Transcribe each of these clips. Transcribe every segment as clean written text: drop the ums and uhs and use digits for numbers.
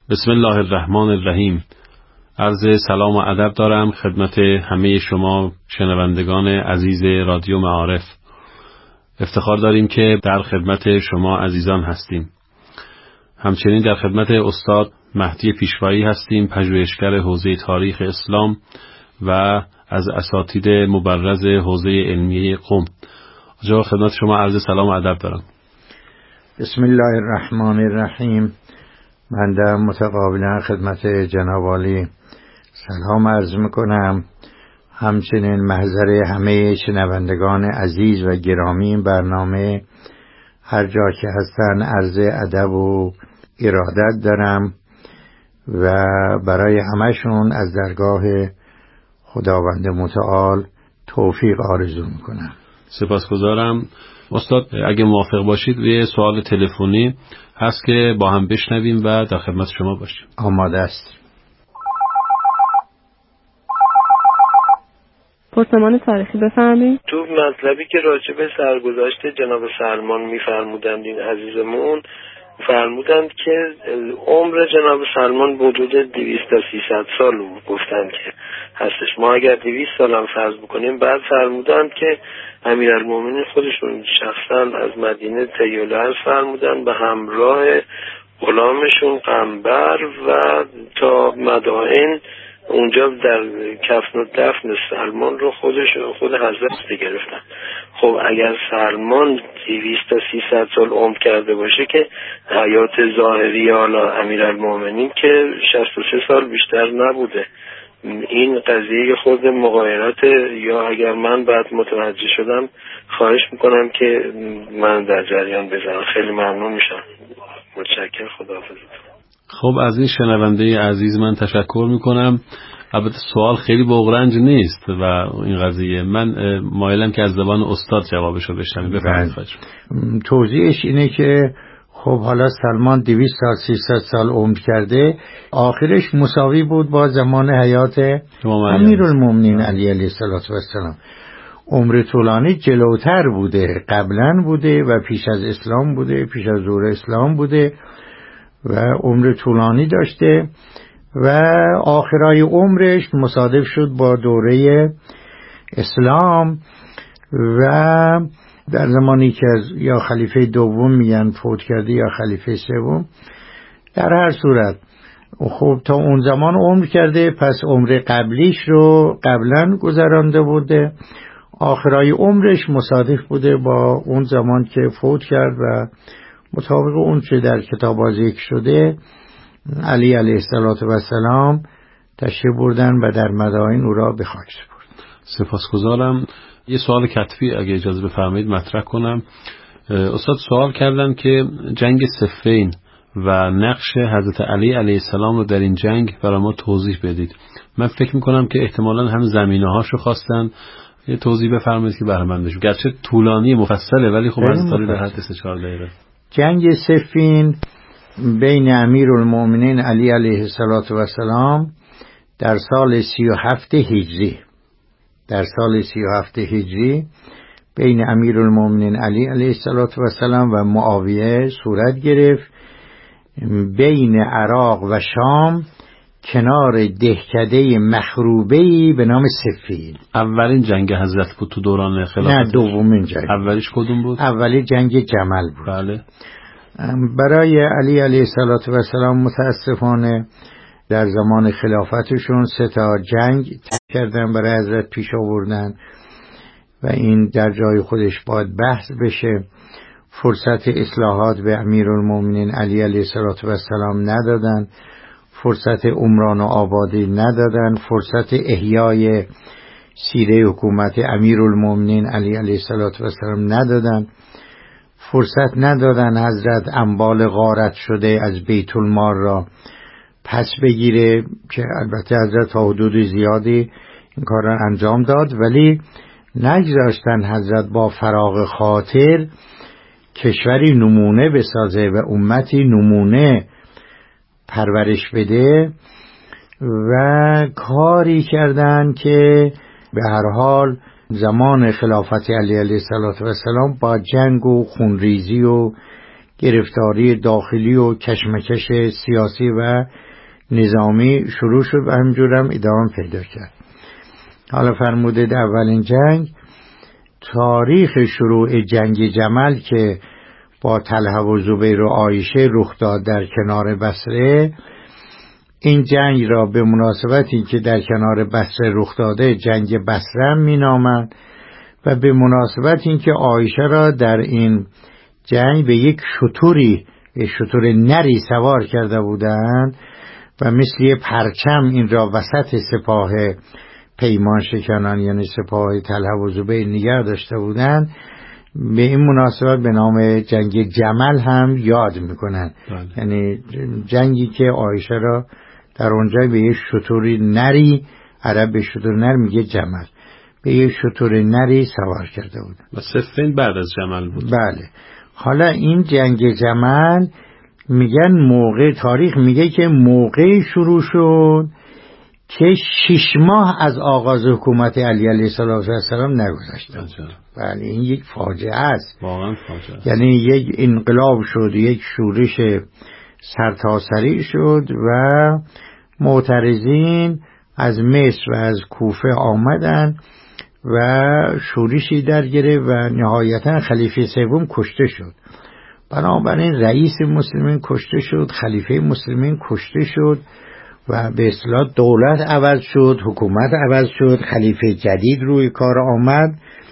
بسم الله الرحمن الرحیم. عرض سلام و ادب دارم خدمت همه شما شنوندگان عزیز رادیو معارف. افتخار داریم که در خدمت شما عزیزان هستیم. همچنین در خدمت استاد مهدی پیشوایی هستیم، پژوهشگر حوزه تاریخ اسلام و از اساتید مبرز حوزه علمیه قم. آقا خدمت شما عرض سلام و ادب دارم. بسم الله الرحمن الرحیم. من در متقابلا خدمت جناب عالی سلام عرض میکنم. همچنین محضر همه شنوندگان عزیز و گرامی این برنامه هر جا که هستن عرض ادب و ارادت دارم و برای همشون از درگاه خداوند متعال توفیق آرزو میکنم. سپاسگزارم. استاد اگه موافق باشید یه سوال تلفنی هست که با هم بشنویم و در خدمت شما باشیم. آماده است. پرسمان تاریخی بفرمایید. تو مطلبی که راجع به سرگذشت جناب سلمان میفرمودند این عزیزمون فرمودند که عمر جناب سلمان حدود 200 تا 300 سال گفتند که هستش. ما اگر 200 سال هم فرض بکنیم، بعد فرمودند که امیرالمومنین خودشون شخصا از مدینه طی الارض فرمودند به همراه غلامشون قنبر و تا مدائن اونجا در کفن و دفن سلمان رو خود حضرت گرفتن. خب اگر سلمان 200 تا 300 سال عمر کرده باشه که حیات ظاهری حالا امیرالمومنین که 63 سال بیشتر نبوده. این قضیه خود مغایرات، یا اگر من بعد متوجه شدم خواهش میکنم که من در جریان بذارم. خیلی ممنون میشم. متشکرم. خداحافظ. خب از این شنونده عزیز من تشکر میکنم. البته سوال خیلی بغرنج نیست و این قضیه من مایلم که از زبان استاد جوابشو بشنویم. بفرمایید. توضیحش اینه که خب حالا سلمان 200 سال 300 سال عمر کرده، آخرش مساوی بود با زمان حیات امیرالمومنین علی علیه السلام. عمر طولانی جلوتر بوده، قبلا بوده و پیش از اسلام بوده، پیش از ظهور اسلام بوده و عمر طولانی داشته و آخرای عمرش مصادف شد با دوره اسلام و در زمانی که یا خلیفه دوم میگن فوت کرده یا خلیفه سوم. در هر صورت خب تا اون زمان عمر کرده، پس عمر قبلیش رو قبلا گذرانده بوده، آخرای عمرش مصادف بوده با اون زمان که فوت کرد و مطابق اون چه در کتاب ذکر شده علی علیه السلام تشریف بردن و در مدائن او را به خاک سپرد. سپاسگزارم. یه سوال کتبی اگه اجازه بفرمایید مطرح کنم. استاد سوال کردن که جنگ صفین و نقش حضرت علی علیه السلام رو در این جنگ برای ما توضیح بدید. من فکر میکنم که احتمالاً هم زمینه هاشو خواستن. یه توضیح بفرمایید که بهره مند بشیم. گرچه طولانی مفصله ولی خب از طریق در حد 3-4 دقیقه. جنگ صفین بین امیرالمومنین علی علیه السلام در سال 37 هجری بین امیرالمومنین علی علیه السلام و معاویه صورت گرفت، بین عراق و شام کنار دهکده مخروبه‌ای به نام صفین. اولین جنگ حضرت بود تو دوران خلافت؟ نه، دومین جنگ. اولیش کدوم بود؟ اولی جنگ جمل بود. بله. برای علی علیه السلام متاسفانه در زمان خلافتشون 3 جنگ کردن برای حضرت پیش آوردن و این در جای خودش باید بحث بشه. فرصت اصلاحات به امیرالمومنین علی علیه السلام ندادن، فرصت عمران و آبادی ندادن، فرصت احیای سیره حکومت امیرالمومنین علی علیه السلام ندادن، فرصت ندادن حضرت اموال غارت شده از بیت المال را پس بگیره که البته حضرت تا حدود زیادی این کار را انجام داد، ولی نگذاشتن حضرت با فراغ خاطر کشوری نمونه بسازه و امتی نمونه پرورش بده و کاری کردن که به هر حال زمان خلافت علی علیه السلام با جنگ و خونریزی و گرفتاری داخلی و کشمکش سیاسی و نظامی شروع شد و همینجورم ادامه پیدا کرد. حالا فرمودید اولین جنگ، تاریخ شروع جنگ جمل که با طلحه و زبیر و عایشه رخ داد در کنار بصره، این جنگ را به مناسبتی که در کنار بصره رخ داده جنگ بصره می نامند و به مناسبت این که عایشه را در این جنگ به یک شتر نری سوار کرده بودند و مثل یک پرچم این را وسط سپاه پیمان شکنان یعنی سپاه طلحه و زبیر نگه داشته بودند، به این مناسبت به نام جنگ جمل هم یاد میکنن. یعنی جنگی که عایشه را در اونجا به یک شتر نری، عرب به شتر نر میگه جمل، به یک شتر نری سوار کرده بود و صفین بعد از جمل بود. بله. حالا این جنگ جمل میگن موقع، تاریخ میگه که موقع شروع شد که 6 ماه از آغاز حکومت علی علیه السلام نگذشته. بله این یک فاجعه است، واقعا فاجعه است. یعنی یک انقلاب شد، یک شورش سرتاسری شد و معترضین از مصر و از کوفه آمدن و شورشی در گرفت و نهایتا خلیفه سوم کشته شد. بنابراین رئیس مسلمین کشته شد، خلیفه مسلمین کشته شد و به اصطلاح دولت عوض شد، حکومت عوض شد، خلیفه جدید روی کار آمد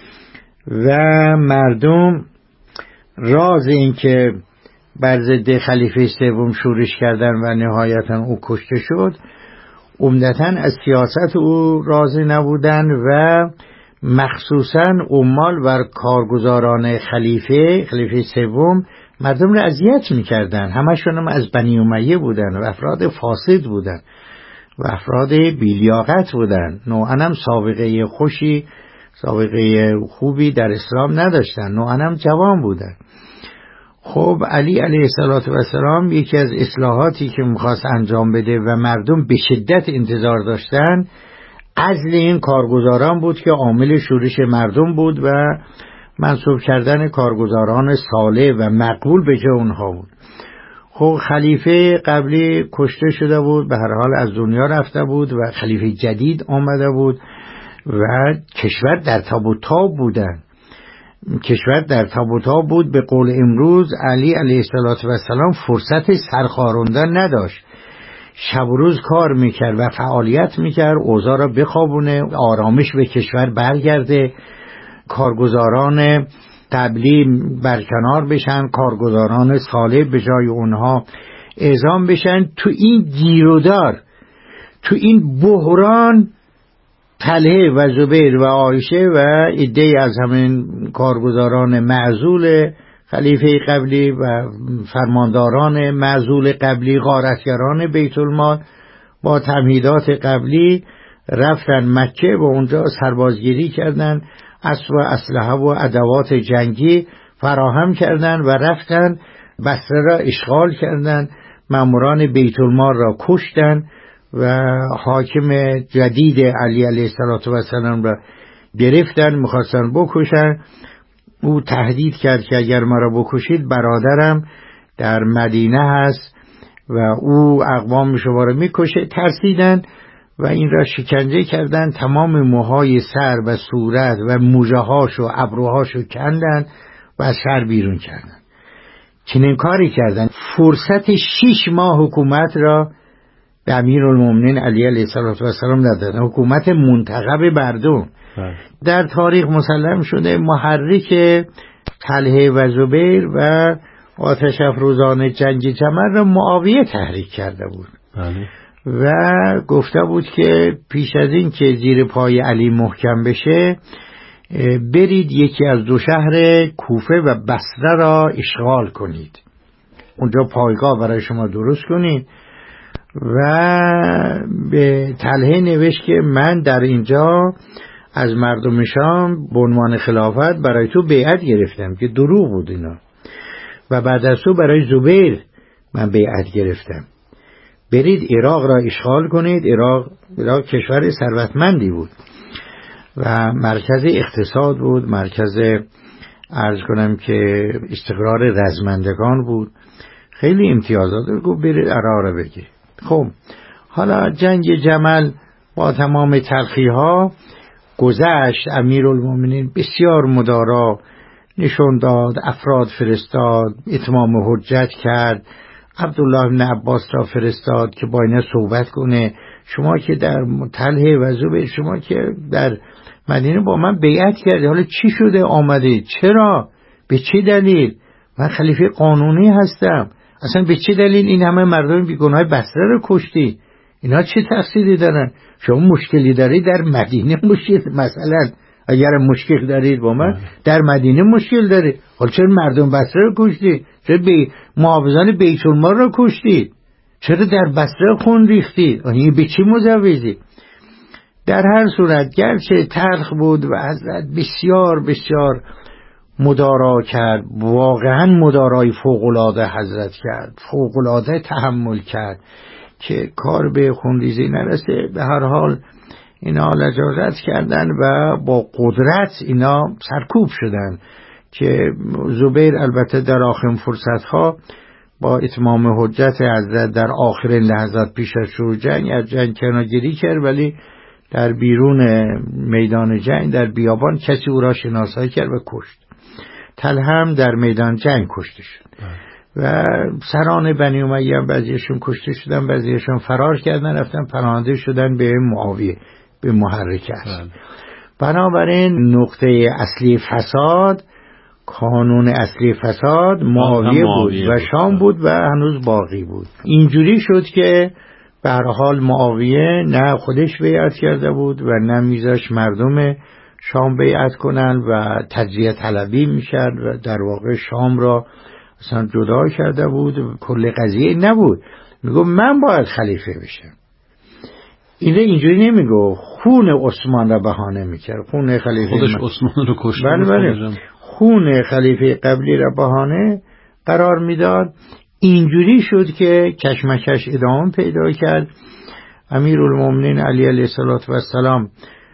و مردم راز این که بر ضد خلیفه سوم شورش کردن و نهایتا او کشته شد عمدتاً از سیاست او راضی نبودن و مخصوصاً عمال و کارگزاران خلیفه سوم مردم را اذیت می‌کردند. همشون هم از بنی امیه بودن و افراد فاسد بودن و افراد بی‌لیاقت بودن، نوعاً هم سابقه خوبی در اسلام نداشتن، نوعاً هم جوان بودن. خب علی علیه السلام یکی از اصلاحاتی که می‌خواست انجام بده و مردم به شدت انتظار داشتن، عزل این کارگزاران بود که عامل شورش مردم بود و منصوب کردن کارگزاران صالح و مقبول به جای اونها بود. خب خلیفه قبلی کشته شده بود، به هر حال از دنیا رفته بود و خلیفه جدید آمده بود و کشور در تاب و تاب بود. به قول امروز علی علیه السلام فرصت سرخاروندن نداشت، شب و روز کار میکرد و فعالیت میکرد، اوضاع را بخوابونه، آرامش به کشور برگرده، کارگزاران قبلی برکنار بشن، کارگزاران صالح به جای اونها اعزام بشن. تو این گیرودار، تو این بحران، طلحه و زبیر و عایشه و عده‌ای از همین کارگزاران معزول خلیفه قبلی و فرمانداران معزول قبلی، غارتگران بیت المال با تمهیدات قبلی رفتن مکه و اونجا سربازگیری کردن، اسب و اسلحه و ادوات جنگی فراهم کردن و رفتن بصره را اشغال کردن، ماموران بیت المال را کشتن و حاکم جدید علی علیه السلام را گرفتن، می‌خواستن بکشن. او تهدید کرد که اگر مرا بکشید برادرم در مدینه هست و او اقوام شما را میکشه. ترسیدن و این را شکنجه کردن، تمام موهای سر و صورت و موجهاش و ابروهاشو کندن و از شهر بیرون کردن. چنین کاری کردن، فرصت 6 ماه حکومت را به امیرالمومنین علی علیه السلام دادن، حکومت منتخب مردم. در تاریخ مسلم شده محرک طلحه و زبیر و آتش افروزان جنگ جمل را معاویه تحریک کرده بود و گفته بود که پیش از این که زیر پای علی محکم بشه برید یکی از 2 شهر کوفه و بصره را اشغال کنید، اونجا پایگاه برای شما درست کنید. و به طلحه نوشت که من در اینجا از مردم شام به عنوان خلافت برای تو بیعت گرفتم، که دروغ بود اینا، و بعد از تو برای زبیر من بیعت گرفتم، برید عراق را اشغال کنید. عراق کشور ثروتمندی بود و مرکز اقتصاد بود، مرکز عرض کنم که استقرار رزمندگان بود، خیلی امتیازات گفت برید عراق رو بگیر. خب حالا جنگ جمل با تمام تلخی‌ها گذشت. امیرالمومنین بسیار مدارا نشون داد، افراد فرستاد، اتمام حجت کرد، عبدالله بن عباس را فرستاد که با اینا صحبت کنه. شما که در طلحه و زبیر، شما که در مدینه با من بیعت کردی، حالا چی شده آمده؟ چرا؟ به چه دلیل؟ من خلیفه قانونی هستم، اصلا به چه دلیل این همه مردم بیگناه بصره رو کشتی؟ اینا چه تقصیری دارن؟ شما مشکلی دارید در مدینه، مشکل مثلا اگر مشکل دارید با من در مدینه مشکل دارید، حالا چرا مردم بصره رو کشتی؟ چرا محافظان بیت المال رو کشتید؟ چرا در بصره خون ریختید؟ این به چی مجوزی؟ در هر صورت گرچه تلخ بود و حضرت بسیار بسیار مدارا کرد، واقعا مدارای فوق‌العاده حضرت کرد، فوق‌العاده تحمل کرد که کار به خونریزی نرسه. به هر حال اینا لجاجت کردن و با قدرت اینا سرکوب شدن که زبیر البته در آخرین فرصتها با اتمام حجت حضرت در آخرین لحظات پیش از شروع جنگ از جنگ کنارگیری کرد، ولی در بیرون میدان جنگ در بیابان کسی او را شناسایی کرد و کشت. طلحه هم در میدان جنگ کشته شد و سران بنی امیه بعضیشون کشته شدن، بعضیشون فرار کردن، رفتن پناهنده شدن به معاویه، به محرک است. بنابراین نقطه اصلی فساد، کانون اصلی فساد معاویه بود و شام بود و هنوز باقی بود. اینجوری شد که به هر حال معاویه نه خودش بیعت کرده بود و نه میذاش مردم شام بیعت کنن و تجزیه طلبی میشد و در واقع شام را اصلا جدا کرده بود. کل قضیه نبود، میگو من باید خلیفه بشم. اینجوری نمیگو، خون عثمان را بهانه میکرد، خون خلیفه خودش عثمان رو کشت. خون خلیفه قبلی را بهانه قرار میداد. اینجوری شد که کشمکش ادامه پیدا کرد. امیرالمومنین علی علیه السلام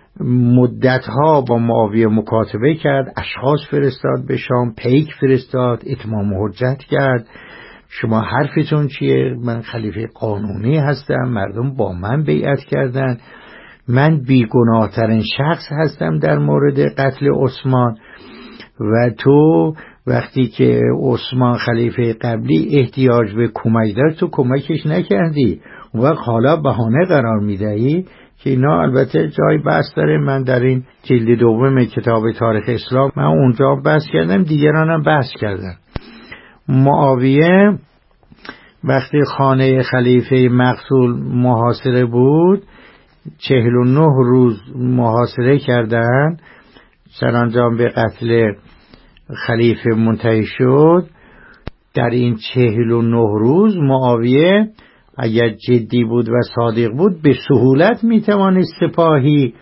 مدتها با معاویه مکاتبه کرد، اشخاص فرستاد به شام، پیک فرستاد، اتمام حجت کرد. شما حرفتون چیه؟ من خلیفه قانونی هستم، مردم با من بیعت کردن، من بیگناهترین شخص هستم در مورد قتل عثمان و تو وقتی که عثمان خلیفه قبلی احتیاج به کمک داشت تو کمکش نکردی، اون وقت حالا بهانه قرار میدهی. که اینا البته جای بحث داره، من در این جلد دوم کتاب تاریخ اسلام من اونجا بحث کردم، دیگرانم بحث کردن. معاویه وقتی خانه خلیفه مقتول محاصره بود 49 روز محاصره کردن، سرانجام به قتل خلیفه منتهی شد. در این 49 روز معاویه اگر جدی بود و صادق بود به سهولت میتوانست سپاهی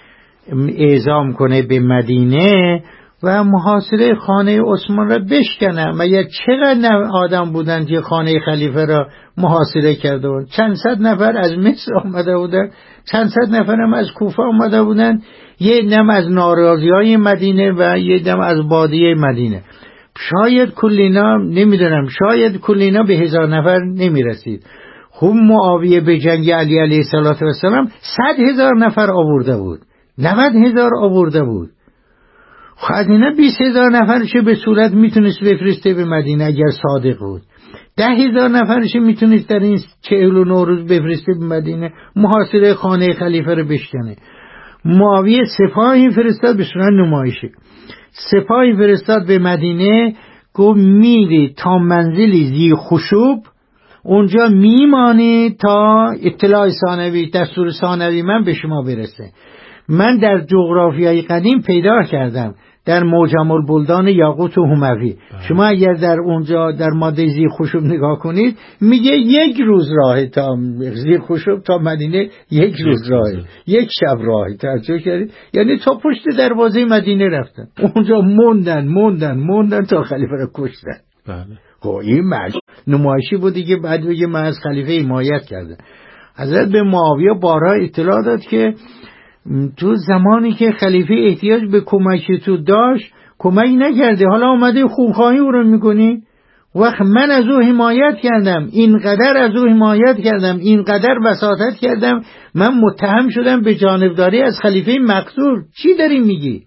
اعزام کنه به مدینه و محاصره خانه عثمان را بشکنه. مگر چقدر آدم بودند که خانه خلیفه را محاصره کرده بودند؟ چند صد نفر از مصر آمده بودند، چند صد نفر هم از کوفه آمده بودند، یه دم از ناراضیای مدینه و یه دم از بادیه مدینه. شاید کلینا نمیدونم، شاید کلینا به 1000 نفر نمیرسید. خب معاویه به جنگ علی علیه السلام 100,000 نفر آورده بود، 90,000 آورده بود. خب اینا 20,000 نفرش به صورت میتونست بفرسته به مدینه اگر صادق بود، 10,000 نفرش میتونست در این 49 روز بفرسته به مدینه محاصره خانه خلیفه رو بشکنه. معاویه سپاهی فرستاد به صورت نمایشی، سپاهی فرستاد به مدینه، گفت میری تا منزلی ذی خشوب، اونجا میمانی تا اطلاع ثانوی، دستور ثانوی من به شما برسه. من در جغرافیای قدیم پیدا کردم در معجم البلدان یاقوت و هموی، شما اگر در اونجا در ماده ذی خشوب نگاه کنید میگه 1 روز راه تا ذی خشوب تا مدینه، 1 روز راه، 1 شب راه. توجه کردید؟ یعنی تا پشت دروازه مدینه رفتن، اونجا موندن تا خلیفه رو کشتن. بله. خب این نمایشی بودی که بعد بگه من از خلیفه حمایت کرده. حضرت به معاویه بارها اطلاع داد که تو زمانی که خلیفه احتیاج به کمک تو داشت کمک نکرده، حالا آمده خوبخواهی او رو میکنی؟ وقت من از او حمایت کردم، اینقدر از او حمایت کردم، اینقدر وساطت کردم، من متهم شدم به جانبداری از خلیفه مقتول، چی داری میگی؟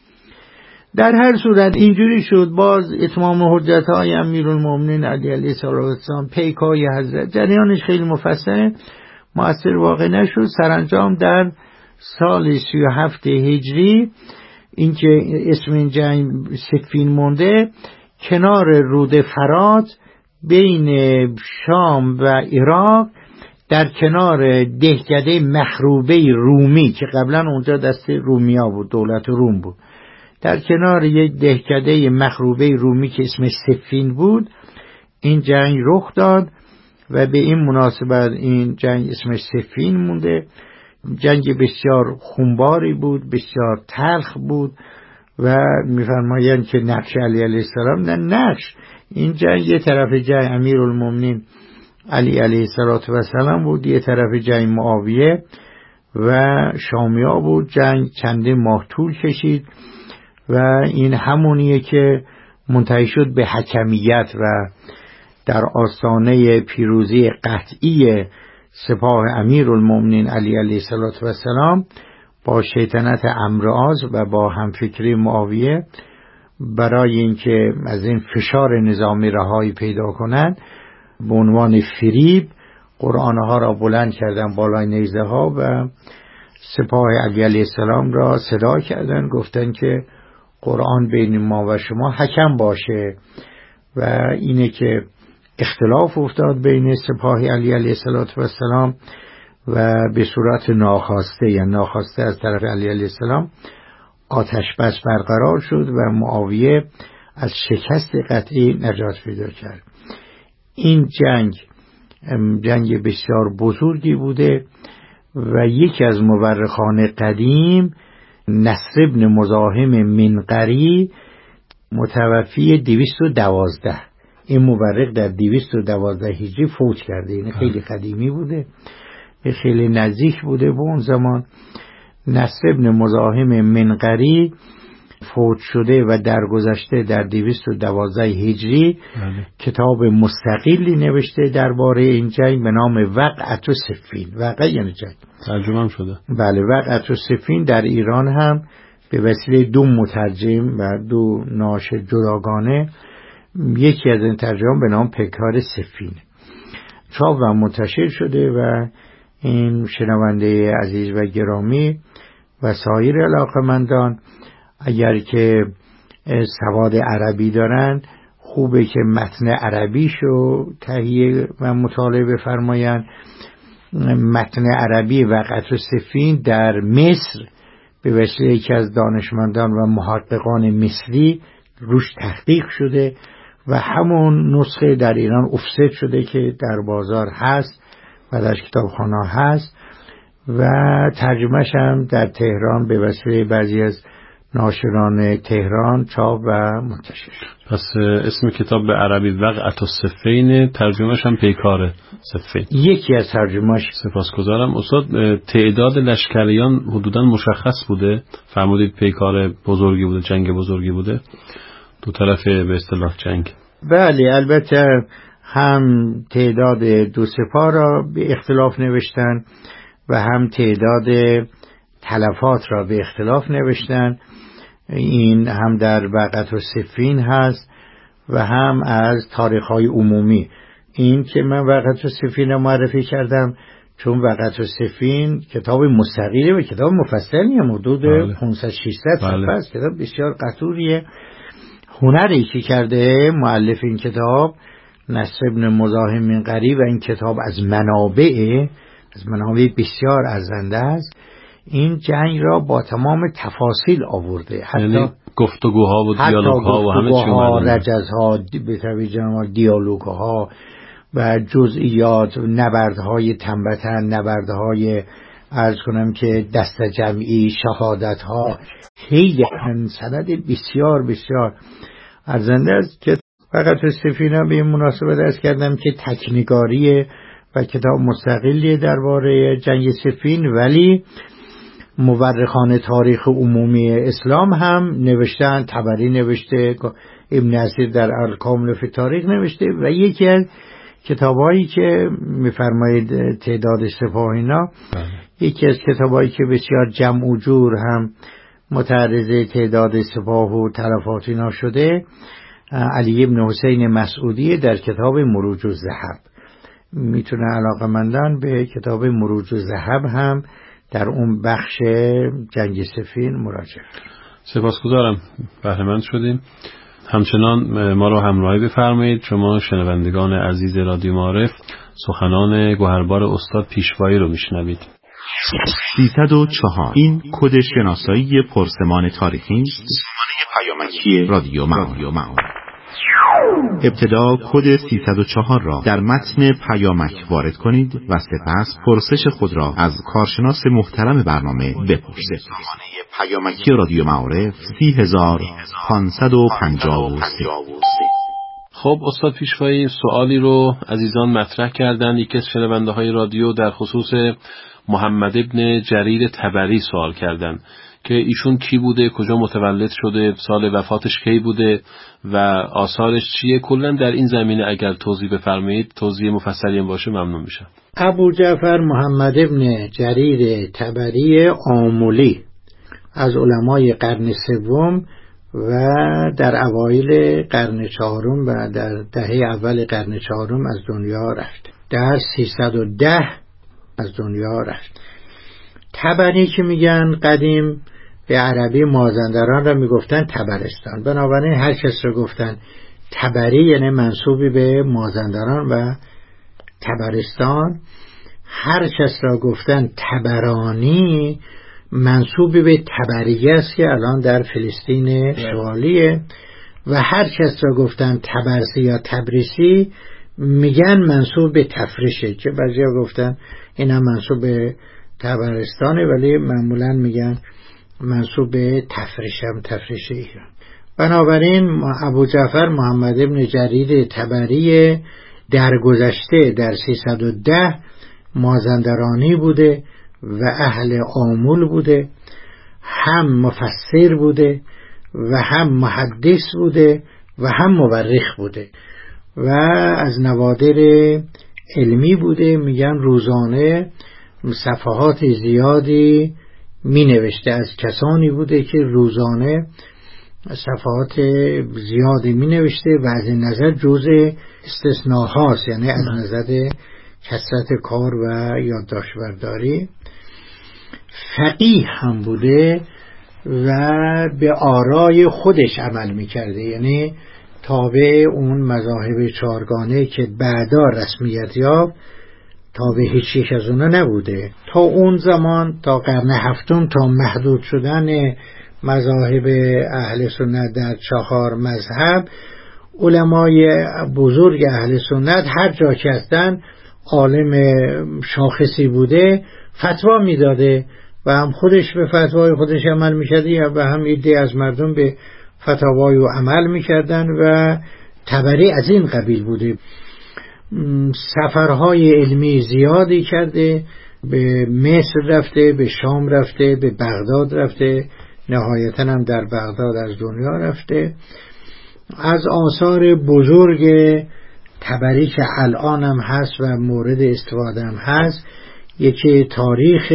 در هر صورت اینجوری شد. باز اتمام حجت‌های امیرالمومنین علی علیه السلام، پیکای حضرت، جریانش خیلی مفصله، مؤثر واقع نشد. سرانجام در سال 37 هجری این که اسم این جنگ صفین مونده، کنار رود فرات بین شام و عراق، در کنار دهکده مخروبه رومی که قبلا اونجا دست رومیا بود، دولت روم بود، در کنار یک دهکده مخروبه رومی که اسمش صفین بود این جنگ رخ داد و به این مناسبت این جنگ اسمش صفین مونده. جنگ بسیار خونباری بود، بسیار تلخ بود و میفرمایند که نقش علی علیه السلام، نه نقش، این جنگ یه طرف جنگ امیرالمومنین علی علیه السلام بود، یه طرف جنگ معاویه و شامیا بود. جنگ چندین ماه طول کشید و این همونیه که منتهی شد به حکمیت و در آستانه پیروزی قطعی سپاه امیرالمومنین علی علیه السلام با شیطنت عمرو آز و با همفکری معاویه، برای اینکه از این فشار نظامی رهایی پیدا کنند به عنوان فریب قرآنها را بلند کردن بالای نیزه ها و سپاه علی علیه السلام را صدا کردن، گفتن که قرآن بین ما و شما حکم باشه و اینه که اختلاف افتاد بین سپاه علی علیه السلام و به صورت ناخواسته یا ناخواسته از طرف علی علیه السلام آتش بس برقرار شد و معاویه از شکست قطعی نجات پیدا کرد. این جنگ بسیار بزرگی بوده و یکی از مورخان قدیم نصر بن مزاحم منقری متوفی 212، این مورخ در 212 هجری فوت کرده، این خیلی قدیمی بوده، خیلی نزدیک بوده به اون زمان. نصر بن مزاحم منقری فوت شده و درگذشته در 212 هجری کتاب مستقلی نوشته درباره این جنگ به نام وقعة صفین. وقع یعنی جنگ، ترجمه شده. بله، وقعة صفین در ایران هم به وسیله 2 مترجم و 2 ناشر جداگانه، یکی از این ترجمه به نام پیکار صفین چاپ و منتشر شده و این شنونده عزیز و گرامی و سایر علاقمندان اگر که سواد عربی دارن خوبه که متن عربیشو تهیه و مطالعه بفرمایند. متن عربی وقعة صفین در مصر به وسیله یکی از دانشمندان و محققان مصری روش تحقیق شده و همون نسخه در ایران افسد شده که در بازار هست و در کتابخانه هست و ترجمهش هم در تهران به وسیله بعضی از ناشران تهران چاپ و منتشر شد. پس اسم کتاب به عربی وقعة الصفین، ترجمهش هم پیکار صفین، یکی از ترجمهش. سپاسگزارم. استاد تعداد لشکریان حدوداً مشخص بوده؟ فرمودید پیکار بزرگی بوده، جنگ بزرگی بوده، دو طرف به اصطلاح جنگ. بله، البته هم تعداد دو سپاه را به اختلاف نوشتن و هم تعداد تلفات را به اختلاف نوشتن. این هم در وقعة صفین هست و هم از تاریخ‌های عمومی. این که من وقعة صفین را معرفی کردم چون وقعة صفین کتاب مستقلی و کتاب مفصلی حدود 500-600 صفحه است، کتاب بسیار قطوریه. هنری که کرده مؤلف این کتاب نصر بن مزاحم منقری و این کتاب از منابع بسیار ارزنده است، این جنگ را با تمام تفاصیل آورده، حتی گفتگوها و دیالوگها و همه چی اومده، رجزها، به تعبیر جنرال دیالوگها و جزئیات، نبردهای تنبتن، نبردهای عرض کنم که دست جمعی، شهادتها، خیلی سند بسیار بسیار ارزنده است. که فقط صفینه به این مناسبت ارز کردم که تکنیکاریه و کتاب مستقلی درباره جنگ صفین، ولی مورخان تاریخ عمومی اسلام هم نوشتن. طبری نوشته، ابن اثیر در الکامل فی تاریخ نوشته و یکی از کتابایی که میفرمایید تعداد سپاه اینا، یکی از کتابایی که بسیار جمع و جور هم متعرض تعداد سپاه و تلفات اینا شده، علی ابن حسین مسعودی در کتاب مروج الذهب. میتونه علاقمندان به کتاب مروج الذهب هم در اون بخش جنگ صفین مراجعه. سپاسگزارم، بهره‌مند شدیم. همچنان ما رو همراهی بفرمایید. شما شنوندگان عزیز رادیو معارف سخنان گوهربار استاد پیشوایی رو میشنوید. 304 این کد شناسایی پرسمان تاریخی است. پرسمان پیامکی رادیو معارف. ابتدا کد 304 را در متن پیامک وارد کنید و سپس پرسش خود را از کارشناس محترم برنامه بپرسید. پیامکی رادیو معارف 30553. خب استاد پیشوایی، سوالی رو عزیزان مطرح کردن. یکی از شنونده های رادیو در خصوص محمد ابن جریر طبری سوال کردن که ایشون کی بوده، کجا متولد شده، سال وفاتش کی بوده و آثارش چیه. کلا در این زمینه اگر توضیح بفرمایید، توضیح مفصلی باشه ممنون میشم. ابو جعفر محمد ابن جریر طبری آملی از علمای قرن سوم و در اوایل قرن چهارم و در دهه اول قرن چهارم از دنیا رفت. در 310 از دنیا رفت. طبری که میگن قدیم به عربی مازندران را میگفتن طبرستان، بنابراین هر کس را گفتن طبری یعنی منسوبی به مازندران و طبرستان. هر کس را گفتن طبرانی منسوبی به طبریه است که الان در فلسطین شمالیه و هر کس را گفتن طبرسی یا تبریسی میگن منسوب به تفریشه، که بعضیا گفتن اینا منسوب به طبرستانه ولی معمولا میگن منسوب به تفریش ایران. بنابراین ابو جعفر محمد ابن جریر طبری در گذشته در 310 مازندرانی بوده و اهل آمول بوده، هم مفسر بوده و هم محدث بوده و هم مورخ بوده و از نوادر علمی بوده. میگن روزانه صفحات زیادی می نوشته، از کسانی بوده که روزانه صفحات زیادی می نوشته و از این نظر جزء استثناهاست، یعنی از نظر کثرت کار و یادداشت برداری. فقیه هم بوده و به آرای خودش عمل می کرده، یعنی تابع اون مذاهب چهارگانه که بعدا رسمیت یافت تابع هیچ یک از اونا نبوده. تا اون زمان، تا قرن هفتم، تا محدود شدن مذاهب اهل سنت در 4 مذهب، علمای بزرگ اهل سنت هر جا که هستن عالم شاخصی بوده فتوا میداده و هم خودش به فتوای خودش عمل میکرده و هم عده از مردم به فتاوای او عمل میکردن و طبری از این قبیل بوده. سفرهای علمی زیادی کرده، به مصر رفته، به شام رفته، به بغداد رفته، نهایتاً هم در بغداد از دنیا رفته. از آثار بزرگ طبری که الان هم هست و مورد استفاده هم هست، یکی تاریخ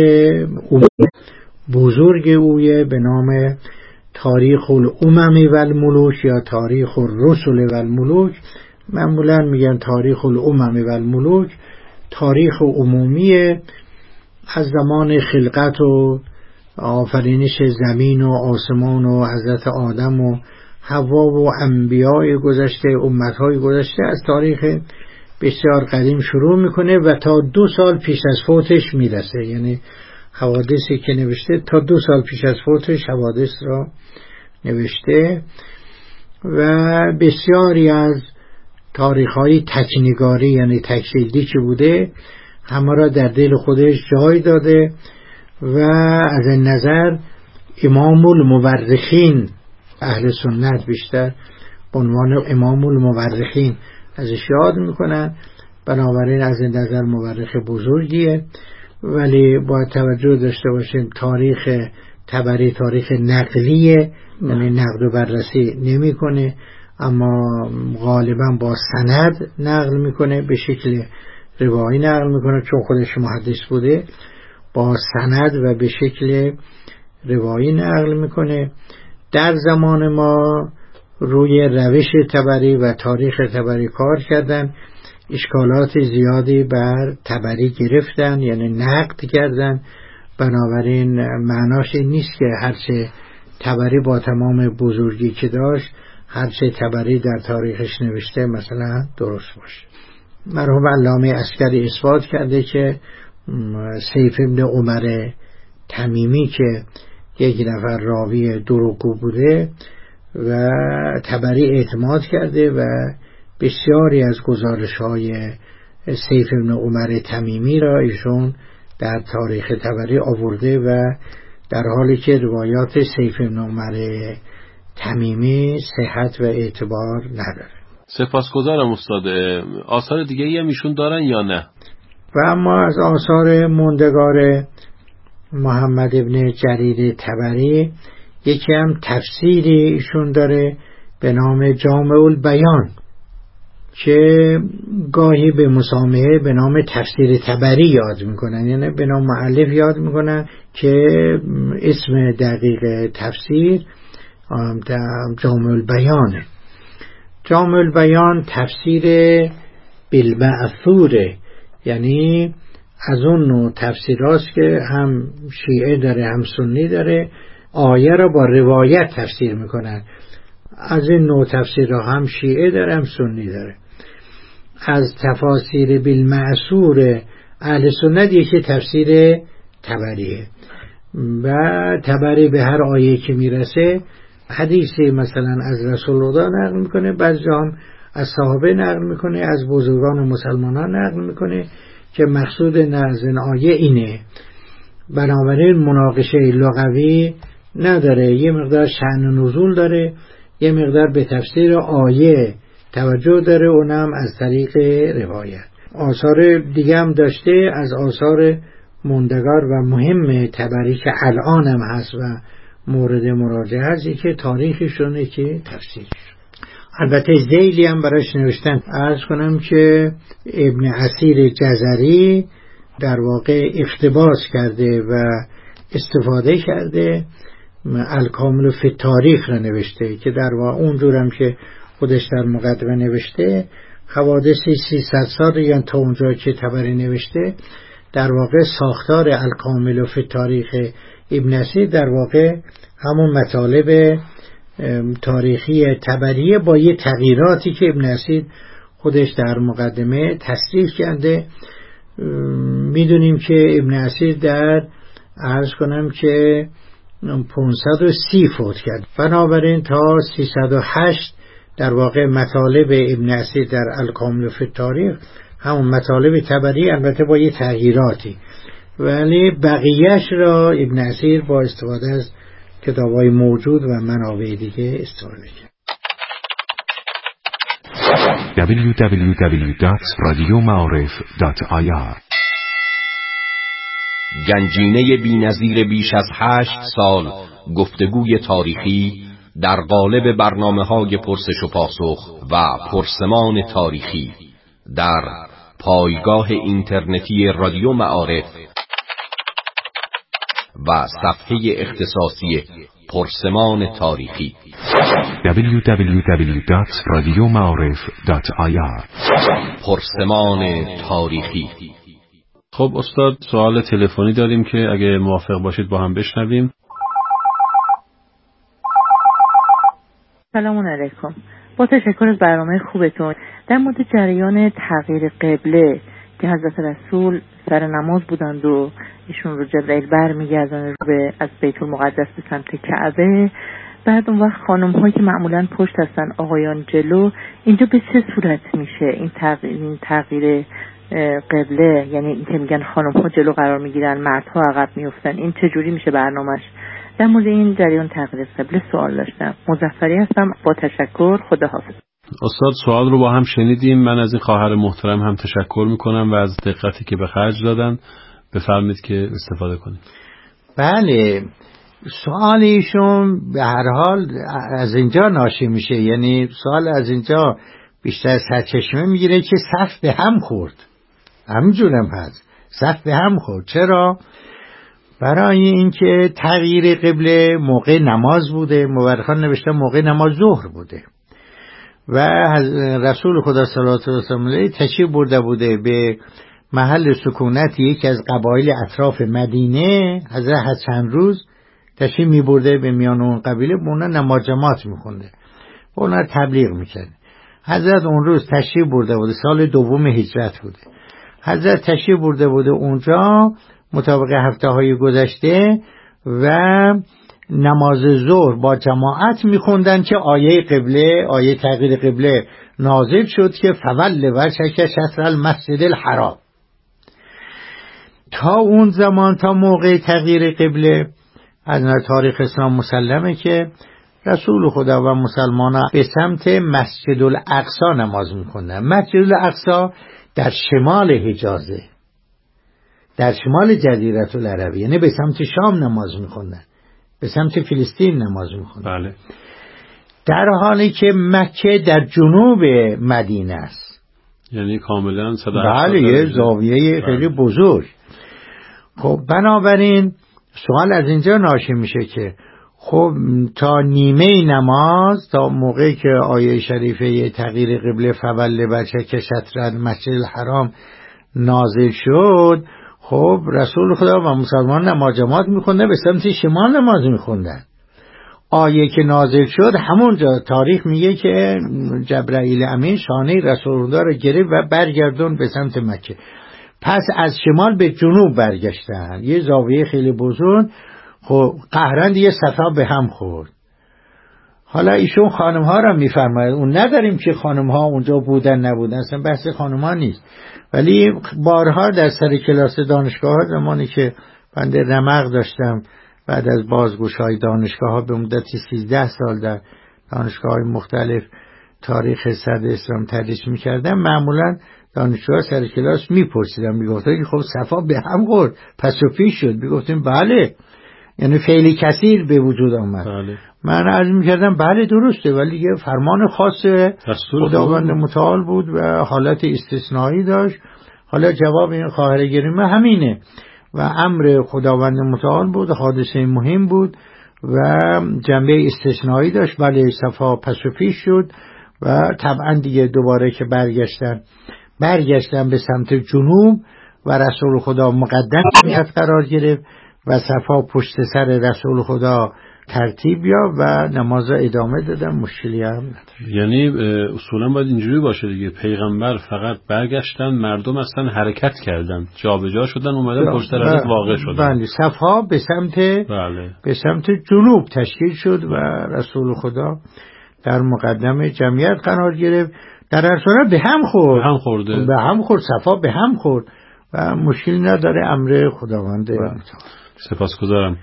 بزرگ اویه به نام تاریخ الامم و الملوک یا تاریخ الرسل و الملوک. معمولا میگن تاریخ الامم و الملوک، تاریخ عمومی از زمان خلقت و آفرینش زمین و آسمان و حضرت آدم و حوا و انبیاء گذشته، امتهای گذشته، از تاریخ بسیار قدیم شروع میکنه و تا 2 سال پیش از فوتش میرسه. یعنی حوادثی که نوشته تا 2 سال پیش از فوتش حوادث را نوشته و بسیاری از تاریخ‌های تکنیگاری یعنی تکجیلدی که بوده همه را در دل خودش جای داده و از این نظر امام المورخین اهل سنت بیشتر عنوان امام المورخین ازش یاد میکنن. بنابراین از این نظر مورخ بزرگیه ولی باید توجه داشته باشیم تاریخ طبری تاریخ نقلیه، یعنی نقد و بررسی نمیکنه، اما غالبا با سند نقل میکنه، به شکل روایی نقل میکنه چون خودش محدث بوده، با سند و به شکل روایی نقل میکنه. در زمان ما روی روش طبری و تاریخ طبری کار کردن، اشکالات زیادی بر طبری گرفتن، یعنی نقد کردن. بنابراین معناش این نیست که هرچه طبری با تمام بزرگی که داشت هرچه طبری در تاریخش نوشته مثلا درست باشه. مرحوم علامه عسکری اثبات کرده که سیف ابن عمر تمیمی که یک نفر راوی دروغگو بوده و طبری اعتماد کرده و بسیاری از گزارش‌های سیف ابن عمر تمیمی را ایشون در تاریخ طبری آورده و در حالی که روایات سیف ابن عمر تمیمی صحت و اعتبار نداره. سپاسگزارم استاد. آثار دیگه‌ای هم ایشون دارن یا نه؟ و اما از آثار موندگار محمد ابن جریر طبری یکی هم تفسیری ایشون داره به نام جامع البیان که گاهی به مسامحه به نام تفسیر طبری یاد میکنن، یعنی به نام مؤلف یاد میکنن که اسم دقیق تفسیر جامع البیانه. جامع البیان تفسیر بالمأثوره، یعنی از اون نوع تفسیراست که هم شیعه داره هم سنی داره، آیه را با روایت تفسیر میکنن. از این نوع تفسیرها هم شیعه داره هم سنی داره. از تفاسیر بالمأثور اهل سنت یکی تفسیر طبریه و طبری به هر آیه که میرسه حدیثی مثلا از رسول الله نقل میکنه، بعضی هم از صحابه نقل میکنه، از بزرگان مسلمانان نقل میکنه که مقصود نقل این آیه اینه. بنابراین مناقشه لغوی نداره، یه مقدار شأن نزول داره، یه مقدار به تفسیر آیه توجه داره، اونم از طریق روایت. آثار دیگه هم داشته از آثار موندگار و مهم طبری که الان هم هست و مورد مراجعه هستی که تاریخشونه که تفسیرش. البته ذیلی هم براش نوشتن. عرض کنم که ابن اسیر جزری در واقع اقتباس کرده و استفاده کرده، الکامل فی تاریخ را نوشته که در واقع اونجورم که خودش در مقدمه نوشته حوادثی 300 سال یا تا اونجا که طبری نوشته در واقع ساختار الکامل فی تاریخ ابن اسیر در واقع همون مطالب تاریخی طبریه با یه تغییراتی که ابن اسیر خودش در مقدمه تصریح کرده. میدونیم که ابن اسیر در عرض کنم که 530 فوت کرد، بنابراین تا 308 در واقع مطالب ابن اسیر در الکامل فی تاریخ همون مطالب طبری، البته با یه تغییراتی، ولی بقیهش را ابن اسیر با استفاده از کتاب‌های موجود و منابع دیگه استفاده کرد. www.radiomaarif.ir گنجینه بی‌نظیر بیش از 8 سال گفتگوی تاریخی در قالب برنامه‌های پرسش و پاسخ و پرسمان تاریخی در پایگاه اینترنتی رادیو معارف و صفحه اختصاصی پرسمان تاریخی www.radiomaarif.ir پرسمان تاریخی. خب استاد، سوال تلفنی داریم که اگه موافق باشید با هم بشنویم. سلام علیکم. با تشکر از برنامه خوبتون. در مورد جریان تغییر قبله که حضرت رسول سر نماز بودند و ایشون رو جبرئیل برمیگردونه به از بیت المقدس به سمت کعبه، بعد اون وقت خانم هایی که معمولا پشت هستن آقایان جلو، اینجا به چه صورت میشه این تغییر قبله؟ یعنی این که میگن خانم ها جلو قرار میگیرن مردها عقب میفتن، این چه جوری میشه برنامه‌اش؟ در مورد این جریان تغییر قبله سوال داشتم. مظفری هستم، با تشکر، خداحافظ. استاد سوال رو با هم شنیدیم. من از این خواهر محترم هم تشکر میکنم و از دقتی که به خرج دادن بفرمید که استفاده کنیم. بله، سوال ایشون به هر حال از اینجا ناشی میشه، یعنی سوال از اینجا بیشتر سرچشمه میگیره که صف به هم خورد. همینجورم هست، صف به هم خورد. چرا؟ برای اینکه تغییر قبله موقع نماز بوده. مورخان نوشته موقع نماز ظهر بوده و رسول خدا صلی الله علیه و سلم تشریف برده بوده به محل سکونت یکی از قبایل اطراف مدینه. حضرت چند روز تشریف می برده به میان اون قبیله، به اونا نماز جماعت میخونده، به اونا تبلیغ میکرده. حضرت اون روز تشریف برده بوده، سال دوم هجرت بوده. حضرت تشریف برده بوده اونجا مطابق هفته های گذشته و نماز ظهر با جماعت میخوندن که آیه قبله، آیه تغییر قبله نازل شد که فول وجهک شطر المسجد الحرام. تا اون زمان، تا موقع تغییر قبله، از تاریخ اسلام مسلمه که رسول خدا و مسلمانان به سمت مسجد الاقصی نماز میخوندن. مسجد الاقصی در شمال حجازه، در شمال جزیره العرب، یعنی به سمت شام نماز میخوندن، به سمت فلسطین نماز میخوندن. بله. در حالی که مکه در جنوب مدینه است، یعنی کاملا 180. بله، یه زاویه خیلی بزرگ. خب بنابراین سوال از اینجا ناشی میشه که خب تا نیمه نماز، تا موقعی که آیه شریفه تغییر قبله فول وجهک شطر المسجد الحرام نازل شد، خب رسول خدا و مسلمان نماز جماعت میخوندن، به سمت شمال نماز میخوندن. آیه که نازل شد همونجا تاریخ میگه که جبرائیل امین شانه رسول خدا رو گرفت و برگردون به سمت مکه. پس از شمال به جنوب برگشتن، یه زاویه خیلی بزرگ. خب قهرن یه صفا به هم خورد. حالا ایشون خانم ها را میفرماید، اون نداریم که خانم ها اونجا بودن نبودن، اصلا بحث خانم ها نیست. ولی بارها در سر کلاس دانشگاه ها، زمانی که بنده رمق داشتم بعد از بازگوش‌های دانشگاه ها به مدت 13 سال در دانشگاه های مختلف تاریخ صدر اسلام تدریس میکردم، معمولا دانشجوها سر کلاس میپرسیدن، میگفتن که خب صفا به هم خورد، پس و پیش شد. میگفتیم بله، یعنی فعلی کثیر به وجود آمد. بله. من عرض میکردم بله درسته، ولی یه فرمان خاص خداوند متعال بود و حالت استثنایی داشت. حالا جواب این خواهر گریمه همینه و امر خداوند متعال بود، حادثه مهم بود و جنبه استثنایی داشت. بله صفا پس و پیش شد و طبعا دیگه دوباره که برگشتن به سمت جنوب و رسول خدا مقدم قرار گرفت و صفا پشت سر رسول خدا ترتیب یافت و نماز ادامه دادن، مشکلی هم نداره. یعنی اصولا باید اینجوری باشه دیگه، پیغمبر فقط برگشتن، مردم اصلا حرکت کردن، جابجا شدن، اومدن پشت سر واقع شدن. بله، صفا به سمت جنوب تشکیل شد و رسول خدا در مقدم جمعیت قرار گرفت. در هر صورت به هم خورد، صفا به هم خورد و مشکل نداره، امر خداوند متعال. سپاسگزارم.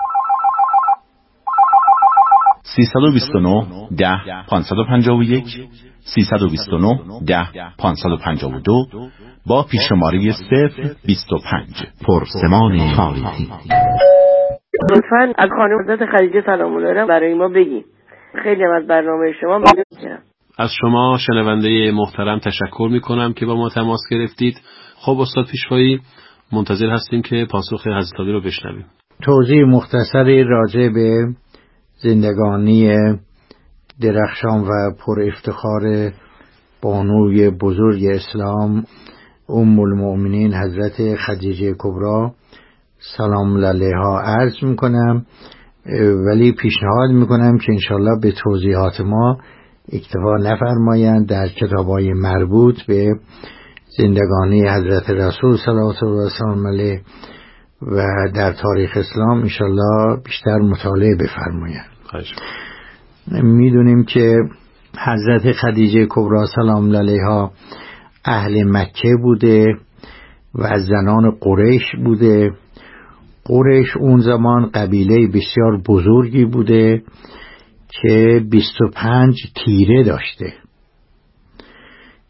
329 10 551 329 10 552 با پیشماره 025 پرسمان تاریخی. لطفاً از خانم حضرت خدیجه سلام الله برای ما بگیم. خیلی از برنامه شما ممنونم. از شما شنونده محترم تشکر میکنم که با ما تماس گرفتید. خب استاد پیشوایی، منتظر هستیم که پاسخ حضرت علی رو بشنویم. توضیح مختصری راجع به زندگانی درخشان و پر افتخار بانوی بزرگ اسلام ام المؤمنین حضرت خدیجه کبری سلام علیها عرض میکنم، ولی پیشنهاد میکنم که انشالله به توضیحات ما اکتفا نفرمایند. در کتاب‌های مربوط به زندگانی حضرت رسول صلوات الله و سلام علیه و در تاریخ اسلام انشالله بیشتر مطالعه بفرمایند. میدونیم که حضرت خدیجه کبری سلام علیها اهل مکه بوده و از زنان قریش بوده. قریش اون زمان قبیله بسیار بزرگی بوده که 25 تیره داشته.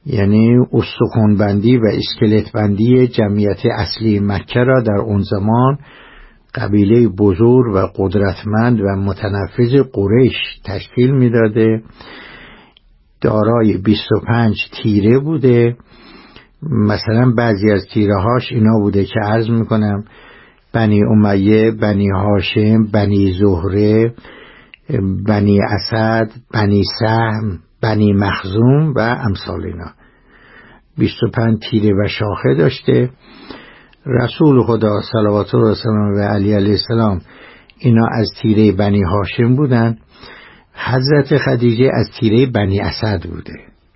یعنی استخوان‌بندی و اسکلت بندی جمعیت اصلی مکه را در اون زمان قبیله بزرگ و قدرتمند و متنفذ قریش تشکیل میداده. دارای 25 تیره بوده. مثلا بعضی از تیره هاش اینا بوده که عرض میکنم: بنی امیه، بنی هاشم، بنی زهره، بنی اسد، بنی سهم، بنی مخزوم و امثال اینا. 25 تیره و شاخه داشته. رسول خدا صلوات الله و علی علیه السلام اینا از تیره بنی هاشم بودن. حضرت خدیجه از تیره بنی اسد بوده.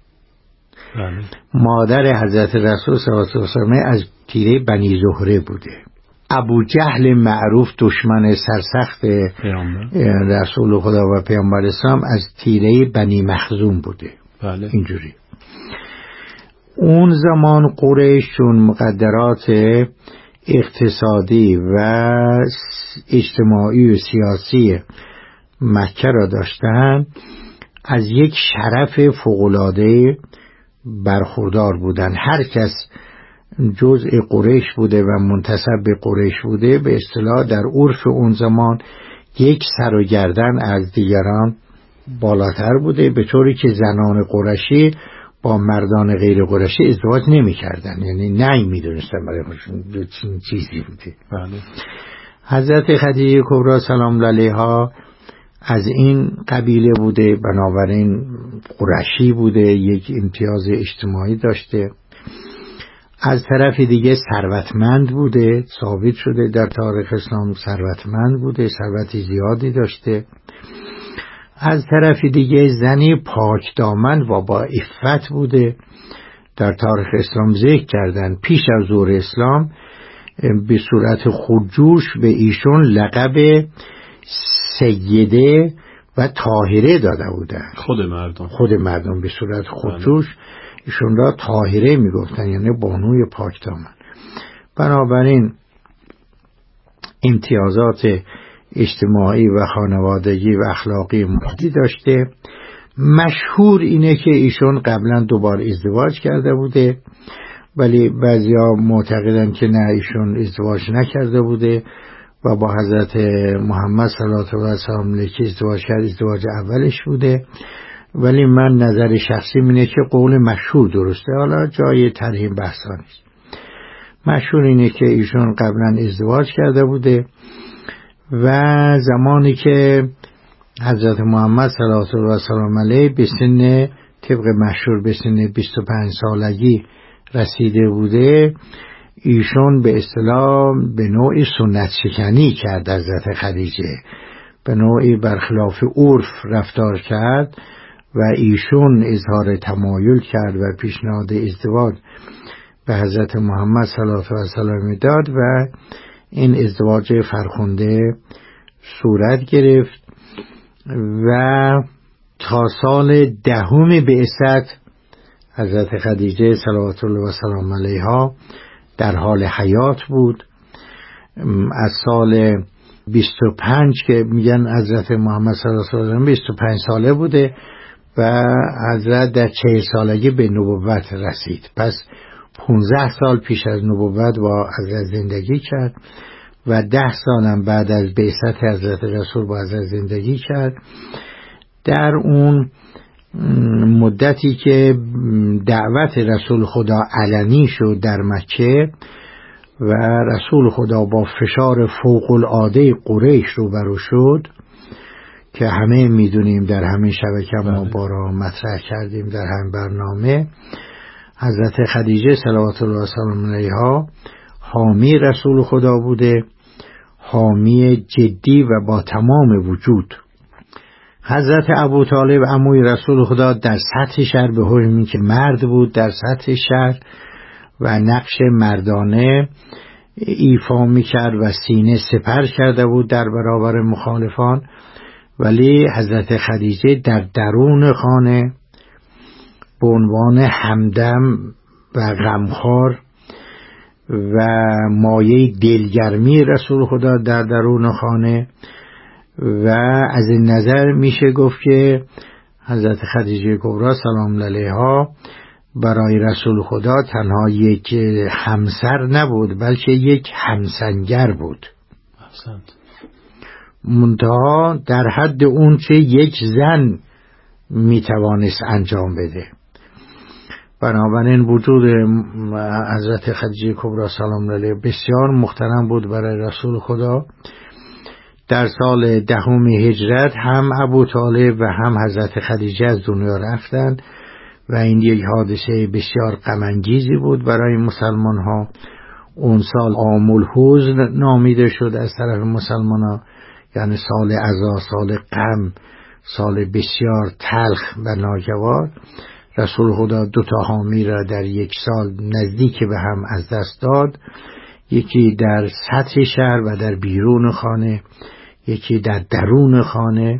مادر حضرت رسول صلوات الله از تیره بنی زهره بوده. ابو جهل معروف دشمن سرسخت رسول خدا و پیامبر اسلام از تیره بنی مخزوم بوده. اینجوری اون زمان قریش چون مقدرات اقتصادی و اجتماعی و سیاسی مکه را داشتن، از یک شرف فوق‌العاده برخوردار بودن. هر کس جزء قریش بوده و منتسب به قریش بوده، به اصطلاح در عرف اون زمان یک سر و گردن از دیگران بالاتر بوده، به طوری که زنان قریشی با مردان غیر قریشی ازدواج نمی کردن، یعنی ننگ می دونستن برای خودشون چیزی بوده. حضرت خدیجه کبری سلام علیها از این قبیله بوده، بنابراین قریشی بوده، یک امتیاز اجتماعی داشته. از طرف دیگه ثروتمند بوده، ثابت شده در تاریخ اسلام ثروتمند بوده، ثروت زیادی داشته. از طرف دیگه زنی پاک دامن و با عفت بوده. در تاریخ اسلام ذکر کردن پیش از ظهور اسلام به صورت خودجوش به ایشون لقب سیده و طاهره داده بودن. خود مردم به صورت خودجوش ایشون را طاهره میگفتن، یعنی بانوی پاک دامن. بنابراین امتیازات اجتماعی و خانوادگی و اخلاقی مادی داشته. مشهور اینه که ایشون قبلا 2 بار ازدواج کرده بوده، ولی بعضیا معتقدن که نه، ایشون ازدواج نکرده بوده و با حضرت محمد صلی الله علیه و آله ازدواج کرد، ازدواج اولش بوده. ولی من نظر شخصی اینه که قول مشهور درسته، حالا جای طرح بحثا نیست. مشهور اینه که ایشون قبلا ازدواج کرده بوده و زمانی که حضرت محمد صلی الله علیه به سن طبق مشهور به سن 25 سالگی رسیده بوده، ایشون به اصطلاح به نوعی سنت شکنی کرد. حضرت خدیجه به نوعی برخلاف عرف رفتار کرد و ایشون اظهار تمایل کرد و پیشنهاد ازدواج به حضرت محمد صلی الله علیه و داد و این ازدواج فرخنده صورت گرفت و تا سال 10 بعثت حضرت خدیجه صلوات الله و سلام علیها در حال حیات بود. از سال 25 که میگن حضرت محمد صلی الله علیه و آله 25 ساله بوده و حضرت در 40 سالگی به نبوت رسید. پس 15 سال پیش از نبوت با حضرت زندگی کرد و 10 سالم بعد از بعثت حضرت رسول با حضرت زندگی کرد. در اون مدتی که دعوت رسول خدا علنی شد در مکه و رسول خدا با فشار فوق العاده قریش روبرو شد که همه میدونیم در همه شبکه ما بارها مطرح کردیم در هم برنامه، حضرت خدیجه صلوات الله و سلام علیها حامی رسول خدا بوده، حامی جدی و با تمام وجود. حضرت ابو طالب عموی رسول خدا در سطح شهر به حکمی که مرد بود در سطح شهر و نقش مردانه ایفا میکرد و سینه سپر کرده بود در برابر مخالفان، ولی حضرت خدیجه در درون خانه به عنوان همدم و غمخوار و مایه دلگرمی رسول خدا در درون خانه و از این نظر میشه گفت که حضرت خدیجه کبری سلام علیها برای رسول خدا تنها یک همسر نبود بلکه یک همسنگر بود. منتها در حد اون چه یک زن میتوانست انجام بده. بنابراین وجود حضرت خدیجه کبری سلام علیها بسیار محترم بود برای رسول خدا. در سال 10 هجرت هم ابو طالب و هم حضرت خدیجه از دنیا رفتند و این یک حادثه بسیار غم انگیزی بود برای مسلمان ها. اون سال عام الحزن نامیده شد از طرف مسلمان ها، یعنی سال عزا، سال غم، سال بسیار تلخ و ناگوار. رسول خدا 2 حامی را در یک سال نزدیک به هم از دست داد، یکی در سطح شهر و در بیرون خانه، یکی در درون خانه.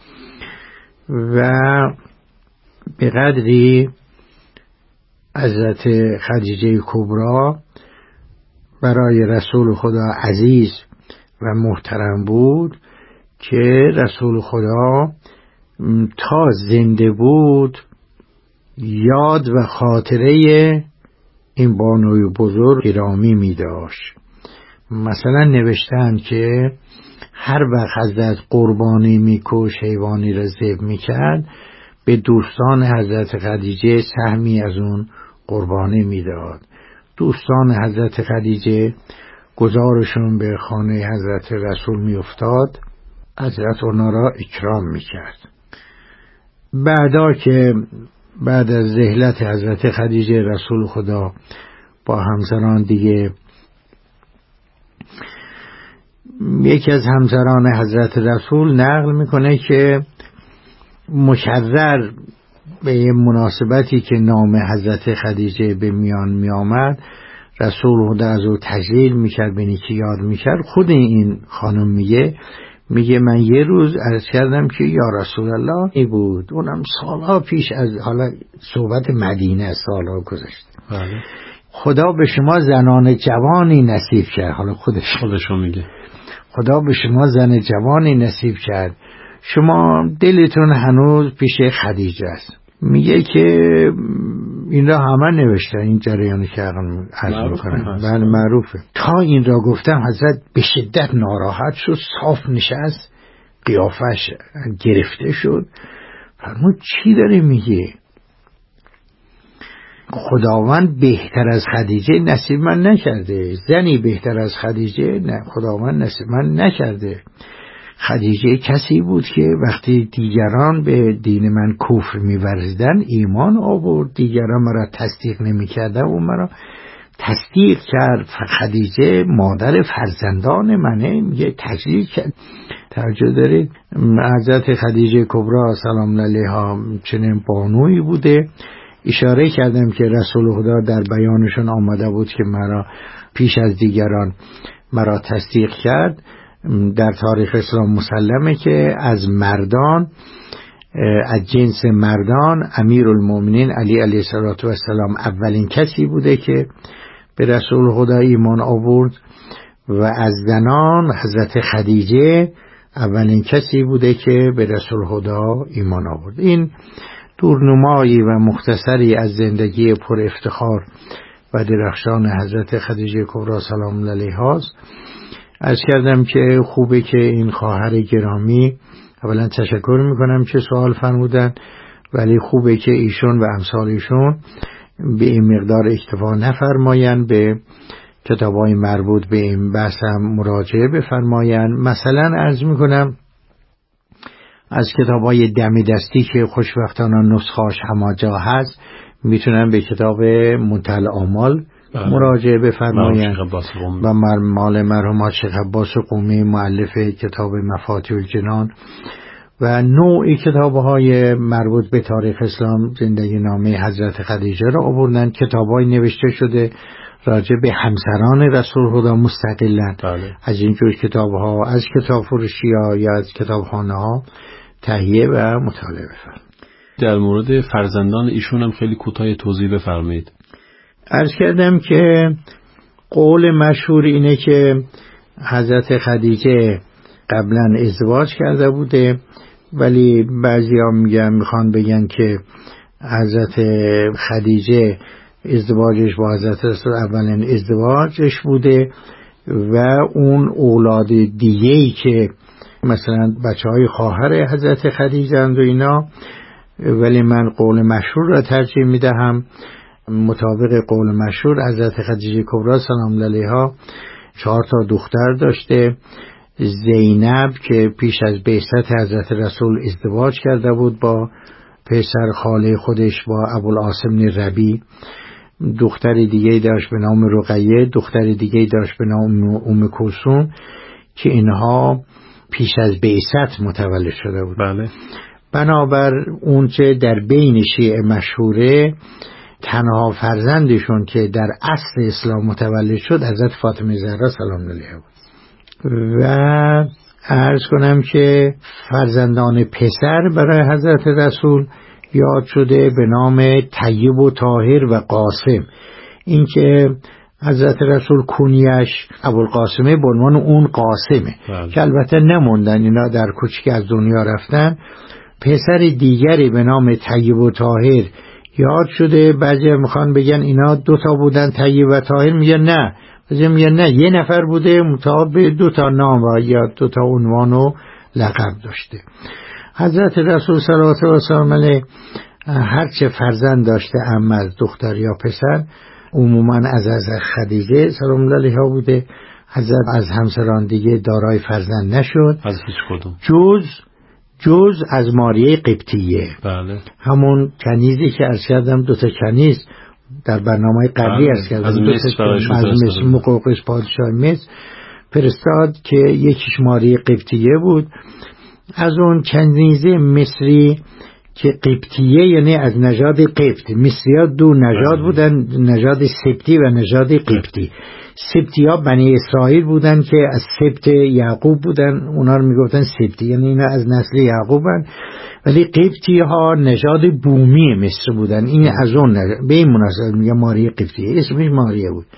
و به قدری حضرت خدیجه کبری برای رسول خدا عزیز و محترم بود که رسول خدا تا زنده بود یاد و خاطره این بانوی بزرگ گرامی می داشت. مثلا نوشتن که هر وقت حضرت قربانی میکش، حیوانی را ذبح میکرد، به دوستان حضرت خدیجه سهمی از اون قربانی میداد. دوستان حضرت خدیجه گزارشون به خانه حضرت رسول میافتاد، حضرت اونا را اکرام میکرد. بعد از رحلت حضرت خدیجه رسول خدا با همسران دیگه، یکی از همسران حضرت رسول نقل میکنه که مکرر به مناسبتی که نام حضرت خدیجه به میان میآمد رسول خدا از او تجلیل میکرد، به نیکی یاد میکرد. خود این خانم میگه من یه روز عرض کردم که یا رسول الله، ای بود اونم سالها پیش، از حالا صحبت مدینه سالها گذشته، خدا به شما زنان جوانی نصیب کرد. حالا خودشون میگه خدا به شما زن جوانی نصیب کرد، شما دلتون هنوز پیش خدیجه است. میگه که این را همه نوشته، این جریانی که عرض میکنم بله معروفه. تا این را گفتم حضرت به شدت ناراحت شد، صاف نشست، قیافش گرفته شد، فرمود چی داره میگه؟ خداوند بهتر از خدیجه نصیب من نکرده، زنی بهتر از خدیجه نه خداوند نصیب من نکرده. خدیجه کسی بود که وقتی دیگران به دین من کفر می‌ورزیدن ایمان آورد، دیگران مرا تصدیق نمی‌کردن و مرا تصدیق کرد. خدیجه مادر فرزندان منه، میگه تجلیل کرد. توجه دارید حضرت خدیجه کبری سلام علیها چنین بانویی بوده. اشاره کردم که رسول خدا در بیانشون آمده بود که مرا پیش از دیگران مرا تصدیق کرد. در تاریخ اسلام مسلمه که از مردان، از جنس مردان، امیرالمومنین علی علیه السلام اولین کسی بوده که به رسول خدا ایمان آورد و از زنان حضرت خدیجه اولین کسی بوده که به رسول خدا ایمان آورد. این دورنمایی و مختصری از زندگی پر افتخار و درخشان حضرت خدیجه کبری سلام علیها است. عرض کردم که خوبه که این خواهر گرامی، اولا تشکر میکنم که سوال فرمودن، ولی خوبه که ایشون و امثال ایشون به این مقدار اکتفا نفرماین، به کتابای مربوط به این بحث هم مراجعه بفرماین. مثلا عرض میکنم از کتابای دم دستی که خوشبختانه نسخه‌اش هماجا هست میتونن به کتاب منتهی الاعمال مراجعه بفرمایند و مال مرحوم شیخ عباس قمی مؤلف کتاب مفاتیح الجنان و نوعی کتاب‌های مربوط به تاریخ اسلام زندگی نامه حضرت خدیجه را آوردن. کتاب‌های نوشته شده راجع به همسران رسول خدا مستقلاً. از این جور کتاب‌ها از کتاب فروشی‌ها یا از کتابخانه‌ها تهیه و مطالعه بفرمایید. در مورد فرزندان ایشون هم خیلی کوتاه توضیح بفرمایید. عرض کردم که قول مشهور اینه که حضرت خدیجه قبلا ازدواج کرده بوده، ولی بعضی ها میخوان بگن که حضرت خدیجه ازدواجش با حضرت رسول اولین ازدواجش بوده و اون اولاد دیگه‌ای که مثلا بچه‌های خواهر حضرت خدیجه اند و اینا، ولی من قول مشهور را ترجیح میدهم. مطابق قول مشهور حضرت خدیجه کبری سلام الله علیها 4 دختر داشته. زینب که پیش از بعثت حضرت رسول ازدواج کرده بود با پسر خاله خودش با ابوالقاسم ربیع. دختر دیگه داشت به نام رقیه، دختر دیگه داشت به نام کلثوم که اینها پیش از بعثت متولد شده بود. بله. بنابر اون چه در بین شیعه مشهوره، تنها فرزندشون که در اصل اسلام متولد شد حضرت فاطمه زهرا سلام الله علیها بود. و عرض کنم که فرزندان پسر برای حضرت رسول یاد شده به نام طیب و طاهر و قاسم. این که حضرت رسول کنیش ابوالقاسمه به عنوان اون قاسمه که البته نموندن، اینا در کوچیک از دنیا رفتن. پسر دیگری به نام طیب و طاهر یاد شده. بعضی میخوان بگن اینا 2 بودن، طیب و طاهر، میگن نه، بعضی میگن نه، 1 نفر بوده متعاقب به 2 نام و یا 2 عنوان و لقب داشته. حضرت رسول صلوات الله وسلم علیه هر چه فرزند داشته، اما از دختر یا پسر، عموما از خدیجه سلام الله علیها بوده. حضرت از همسران دیگه دارای فرزند نشد از هیچ کدوم جز از ماریه قبطیه. بله. همون کنیزی که عرض کردم 2 کنیز در برنامه قبلی عرض کردم، از مصر مقوقس پادشاه مصر فرستاد که یکیش ماریه قبطیه بود. از اون کنیزه مصری که قبطیه یعنی از نژاد قبط، مصری ها 2 نژاد بودن، نژاد سبتی و نژاد قبطی. سبتی ها بنی اسرائیل بودن که از سبت یعقوب بودن، اونا رو میگفتن سبتی، یعنی اینا از نسل یعقوبن. ولی قبطی ها نژاد بومی مصر بودن. این از اون به این مناسبت میگه ماریه قبطیه، اسمش ماریه بود.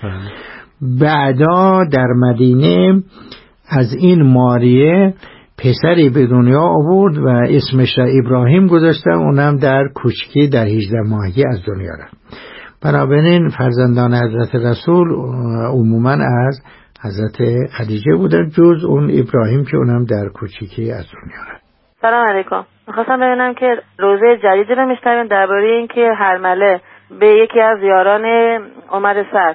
بعدا در مدینه از این ماریه پسری به دنیا آورد و اسمش را ابراهیم گذاشتن، اونم در کوچکی در 18 ماهگی از دنیا رفت. بنابراین فرزندان حضرت رسول عموما از حضرت خدیجه بودن، جز اون ابراهیم که اونم در کوچکی از دنیا رفت. سلام علیکم. می‌خواستم ببینم که روزه جدیدی رو میشنویم درباره اینکه هرمله به یکی از یاران عمر سعد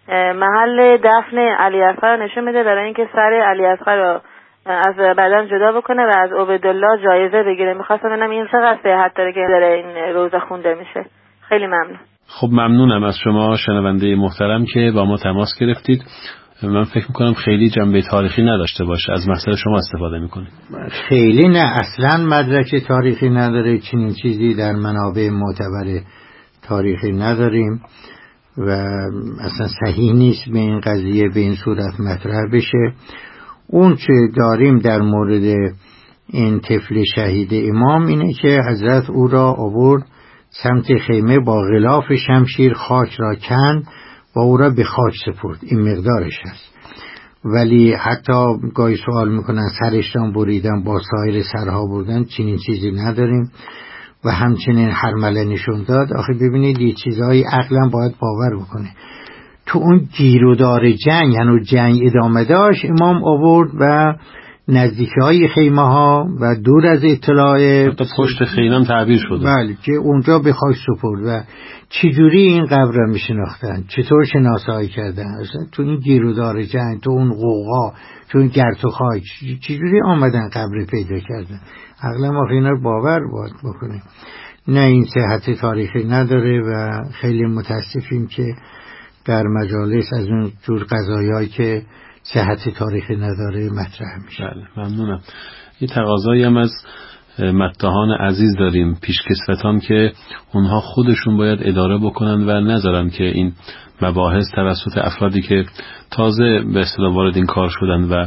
محل دفن علی اصغر نشون میده برای اینکه سر علی اصغر رو از بدن جدا بکنه و از عبیدالله جایزه بگیره. می‌خواستم ببینم این چقدر صحت داره که داره این روزه خونده میشه. خیلی ممنون. خب ممنونم از شما شنونده محترم که با ما تماس گرفتید. من فکر میکنم خیلی جنبه تاریخی نداشته باشه، از مسئله شما استفاده میکنید. خیلی نه، اصلا مدرک تاریخی نداره، چنین چیزی در منابع معتبر تاریخی نداریم و اصلا صحیح نیست به این قضیه به این صورت مطرح بشه. اون چه داریم در مورد این طفل شهید امام اینه که حضرت او را آورد سمت خیمه، با غلاف شمشیر خاک را کند و او را به خاک سپرد. این مقدارش هست. ولی حتی گاهی سوال میکنن سرش را بریدن، با سایر سرها بردن، چنین چیزی نداریم. و همچنین هرمله نشون داد. آخه ببینید یه چیزهایی عقلا باید باور بکنه. تو اون گیرودار جنگ، هنوز جنگ ادامه داشت، امام آورد و نزدیکی های خیمه ها و دور از اطلاع پشت خیمه تعبیر شده. بله، که اونجا به خاک سپرد. و چجوری این قبر را میشناختن، چطور شناسایی کردن؟ اصلا تو این گیرودار جنگ، تو اون غوغا، تو این گرد و خاک، چجوری آمدن قبر پیدا کردن؟ عقلا ما اینا رو باور باید بکنیم. نه، این صحت تاریخی نداره و خیلی متاسفیم که در مجالس از اون جور قضایایی که صحت تاریخی نداره مطرح میشه. بله، ممنونم. یه تقاضایی هم از مداحان عزیز داریم، پیشکسوتان، که اونها خودشون باید اداره بکنن و نذارن که این مباحث توسط افرادی که تازه به اصطلاح وارد این کار شدن و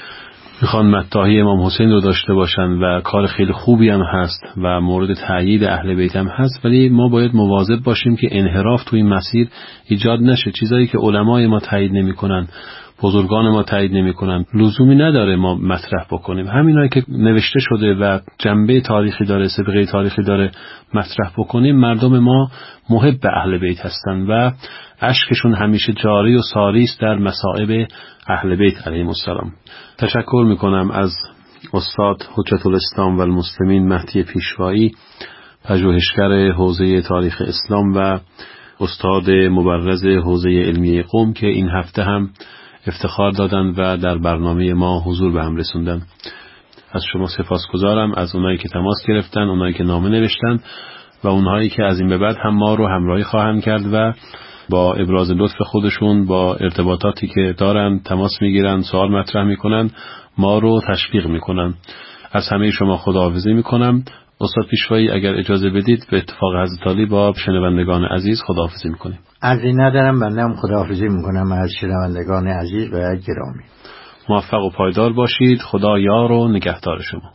میخوان مداحی امام حسین رو داشته باشن و کار خیلی خوبی هم هست و مورد تأیید اهل بیت هم هست، ولی ما باید مواظب باشیم که انحراف تو این مسیر ایجاد نشه. چیزایی که علمای ما تایید نمیکنن، بزرگان ما تایید نمی‌کنن، لزومی نداره ما مطرح بکنیم. همینایی که نوشته شده و جنبه تاریخی داره، سابقه تاریخی داره مطرح بکنیم. مردم ما محب اهل بیت هستند و اشکشون همیشه جاری و ساری است در مصائب اهل بیت علیهم السلام. تشکر میکنم از استاد حجت الاسلام و المسلمین مهدی پیشوایی، پژوهشگر حوزه تاریخ اسلام و استاد مبرز حوزه علمیه قم که این هفته هم افتخار دادن و در برنامه ما حضور به هم رسوندن. از شما سپاسگزارم، از اونایی که تماس گرفتن، اونایی که نامه نوشتن و اونهایی که از این به بعد هم ما رو همراهی خواهند کرد و با ابراز لطف خودشون با ارتباطاتی که دارن تماس میگیرن، سوال مطرح میکنن، ما رو تشویق میکنن. از همه شما خداحافظی میکنم. استاد پیشوایی اگر اجازه بدید به اتفاق حضرت علی با شنوندگان عزیز خداحافظی میکنیم. عرضی ندارم، بنده هم خداحافظی میکنم از شنوندگان عزیز و گرامی. موفق و پایدار باشید. خدا یار و نگهدار شما.